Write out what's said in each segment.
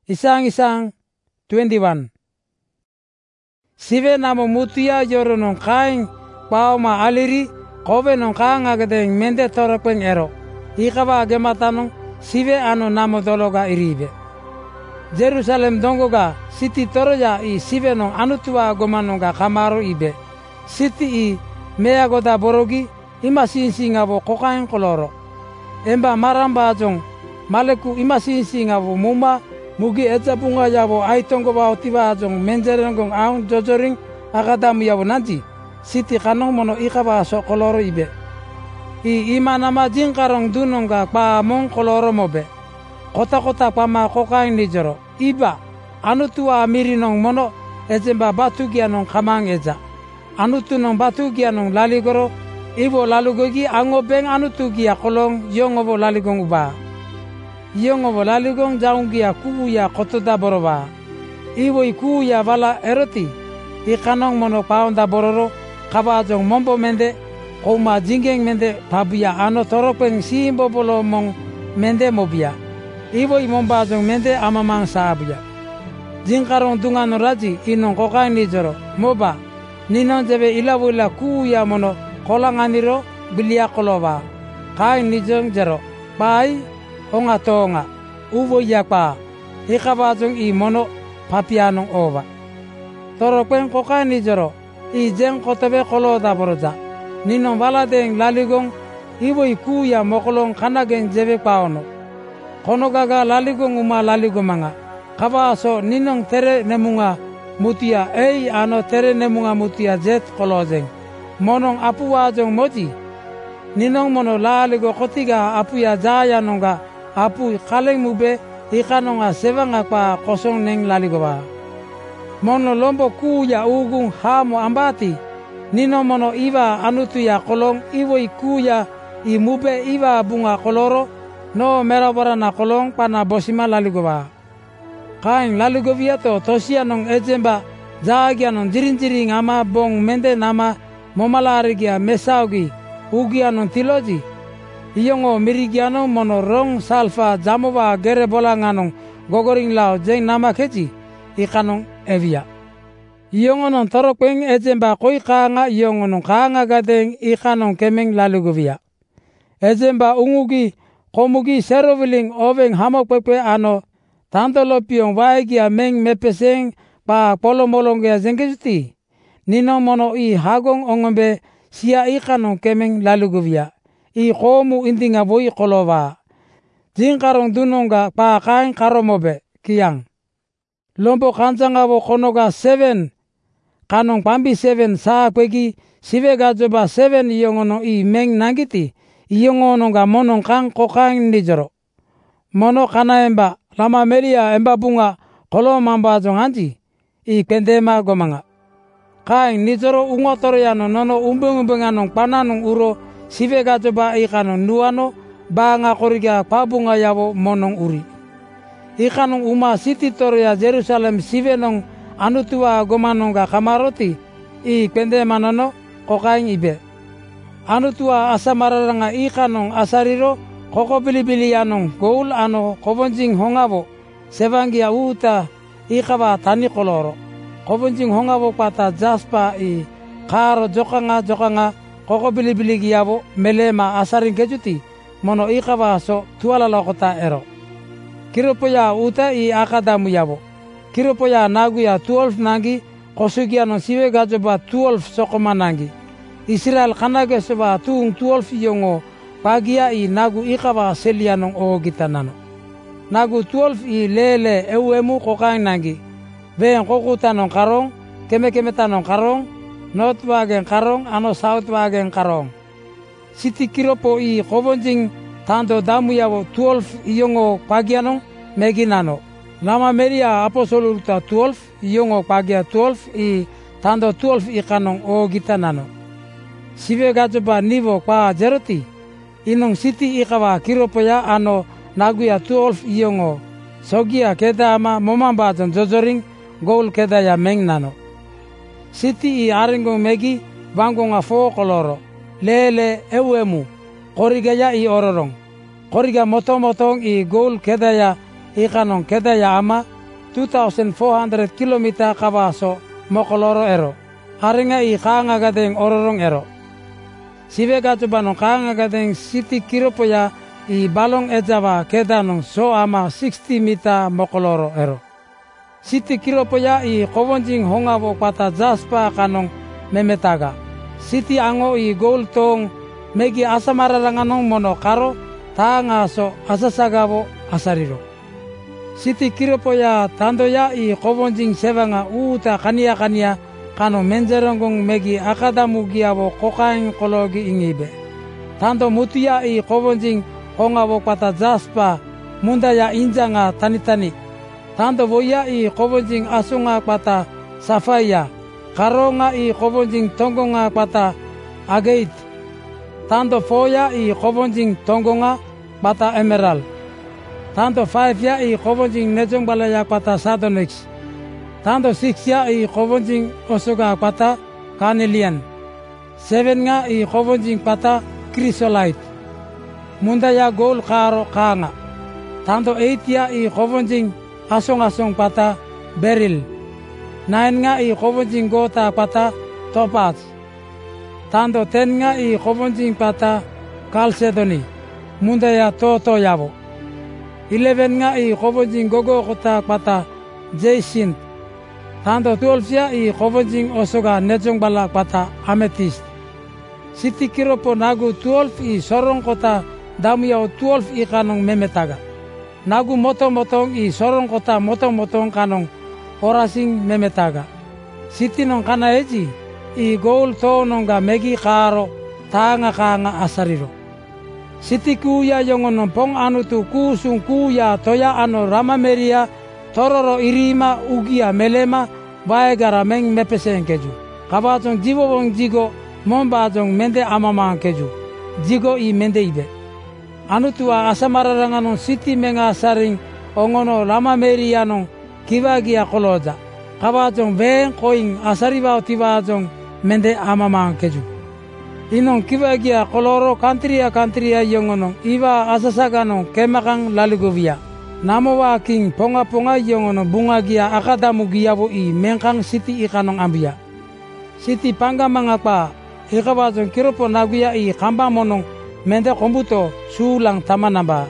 Isang 21. Sive namo mutia yoro non kain pao ma aliri kobe non kanga gedeng mende toropeng ero. Ikaba gematanong sive ano namo dologa iribe. Jerusalem dongoga siti toroya i sive non anutua gomanonga kamaro ibe. Siti i meagoda borogi ima sinsingabo kokain koloro. Emba maramba jong maleku ima sinsingabo muma mugi ecapunga yabo aitongo ba otiba jong menjerengong aun jojoring akadamu yabo nanti siti kanong mono ikaba so koloro ibe. I ima nama jingkarong dunonga pa mong koloro mobe. Kota-kota pama kokain nijoro. Iba anutua mirinong mono ejemba batu gianong kamang eja. Anutu nong batu gianong laligoro. Ibo lalugogi angobeng anutu gia kolong yongobo laligong uba. Yongobo laligong jaungia kuya kotoda boroba. Ibo ikuya bala eroti. Ikanong mono paonda bororo kabajong mombo mende koma jingeng mende pabuya ano toropeng simbo bolo mong mende mobia. Ibo imombajong mende amamang saabuya. Jingkarong dungano raji inong kokain nijoro moba. Ninon jebe ilawila kuya mono kolanganiro bilia koloba. Kain nijong jero. Pai onga tonga. Ubo yakpa. Ikabajong i mono papianong oba. Toropeng kokain nijoro. I jeng kotobe koloda boroja. Ninon baladeng laligong ibo ikuya mokolong kanageng jebe paono. Kono gaga laligong uma laligomanga. Kabaso ninong tere nemunga mutia ei ano tere nemunga mutia jet kolojeng. Monong apu wajong moji. Ninong mono laligo kotiga apu ya jaya nonga apu kaleng mube ikanonga sevanga pa kosong neng laligoba. Mono lombo kuya ugung hamo ambati. Nino mono iwa anutu ya kolong iwo ikuya imube iwa bunga koloro no merabara na kolong pana bosima laligoba. Kain laligovia to tosia nong ejemba jagia nong jirin-jiring ama bong mende nama momalarigia mesaugi ugia nong tiloji. Iyongo mirigiano mono rong salfa jamoba gere bolanga nong gogoring lao jeng nama keji ikanong evia. Iyongo nong toropeng ejemba koi kanga iyongo nong kanga gadeng ikanong kemeng lalugovia. Ejemba ungugi komugi serowiling oveng hamokpepe ano tantolo piong waigia meng mepeseng pa polomolonggia jengkejuti. Nino mono i hagong ongombe sia ikanong kemeng lalugovia. I komu intinga boi koloba. Jingkarong dunonga pa kain karomobe kiang. Lombo kancangabo konoga 7. Kanong pambi 7 saa kwegi sivega joba 7 iyongono i meng nangiti. Iyongono ga monong kang kokain nijoro. Mono kana emba lama melia emba bunga kolo mamba jonganji. I pendema gomanga. Kain nijoro ungotoro yano nono umbeng-umbenganong pananong uro sivega joba ikanong nuano banga koriga pabunga yabo monong uri. Ikanong uma siti toro ya Jerusalem sivenong anutua gomanonga kamaroti i pendema nono kokain ibe. Anutua asamararanga ikanong asariro koko bili-bili yanong goul ano kobonjing hongabo sevangia uta ikaba tani koloro. Kobonjing hongabo pata jaspa i karo jokanga koko bili-bili giyabo melema asaring kejuti mono ikaba so tuala lokota ero. Kiropoya uta i akadamu yabo. Kiropoya nagu ya 12 nangi kosugia no siwe gajoba 12 sokoma nangi. Israel kanage soba tuung 12 yongo pagia i nagu ikaba selianong o gitanano. Nagu 12 i lele euemu kokain nangi. Veen kokutanong karong, keme-kemetanong karong, northwagen karong, ano southwagen karong. Siti kiropo i kobonjing tando damu yabo 12 iyongo pagianong meginano. Lama meria apostoluta 12 iyongo pagia 12 i tando 12 ikanong o gitanano. Sive gajoba nivo pa jeroti. Inong siti ikawa kiropoya ano naguya 12 iyongo. Sogia keda ama momambajon jojoring goul keda ya mengnano. Siti i aringong megi bangonga fo koloro. Lele euemu. Koriga ya i ororong. Koriga motong-motong i goul keda ya ikanong keda ya ama 2,400 kilometer kawaso mokoloro ero. Arenga i kanga gadeng ororong ero. Sibe gacubanong kanga gadeng siti kiropoya i balong ejawa kedanong so ama 60 meter mokoloro ero. Siti kiropoya i kowonjing hongabo pata jaspa kanong memetaga. Siti ango i gold tong megi asamararanganong mono karo tanga so asasagabo asariro. Siti kiropoya tandoya i kowonjing sevanga uta kania kano menjerongong megi akadamu giabo kokain kologi ingibe. Tando mutuya i kowonjing hongabo pata jaspa mundaya injanga tanitani. Tando voya i kowonjing asunga pata safaya. Karonga i kowonjing tongonga pata agate. Tando foya i kowonjing tongonga pata emerald. Tando 5 ya i kowonjing nejong balaya pata sardonyx. Tando 6 ya i kowonjing osoga pata carnelian. 7 nga i kowonjing pata chrysolite. Munda ya gold karo kanga. Tando 8 ya i kowonjing asong pata beryl. 9 nga i kowonjing gota pata topaz. Tando 10 nga i kowonjing pata chalcedony. Munda ya toto yabo. 11 nga i kowonjing gogo kota pata jacinth. Tando 12 ya i kowonjing osoga nejong bala pata amethyst. Siti kiropo nagu 12 i sorong kota damuyao 12 i kanong memetaga. Nagu motong-motong i sorong kota motong-motong kanong orasing memetaga. Siti nong kana eji i gold to nongga megi karo tanga asariro. Siti kuya yongon pong anu tu kusung kuya toya ano ramameria tororo irima ugia melema baegara meng mepeseng keju. Kabajong jibo bong jigo mombajong mende amamang keju. Jigo i mende ibe. Anu tua asamararanganong siti menga saring ongono ramameria nong kiwagia koloja. Kabajong beng koing asaribao tibajong mende amamang keju. Inong kiwagia koloro kantria yongonong iwa asasaganong kemakang lalugovia. Namo wa king ponga yongono bunga gia akadamu giawo i mengkang siti ikanong ambia. Siti pangga mangapa ikabajong kiropo naguya i kamba monong mende kombuto sulang tamanamba.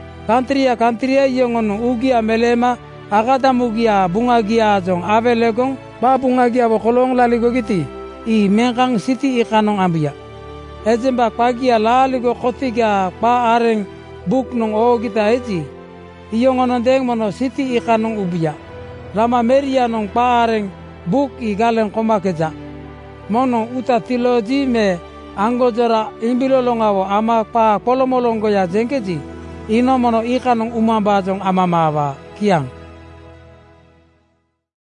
Kantria yongono ugia melema akadamu gia bunga gia jong abelegong ba bunga gia bokolong laligo giti i mengkang siti ikanong ambia. Ejemba pagia laligo kotiga pa areng buk nong o kita eji. Iyongonon deng mono siti ikanong ubia. Lama meria nong pareng buk i galen koma keja. Mono uta tiloji me anggojora imbilolongawo ama pa polomolonggo ya jengkeji. Ino mono ikanong umambajong amamawa kiang.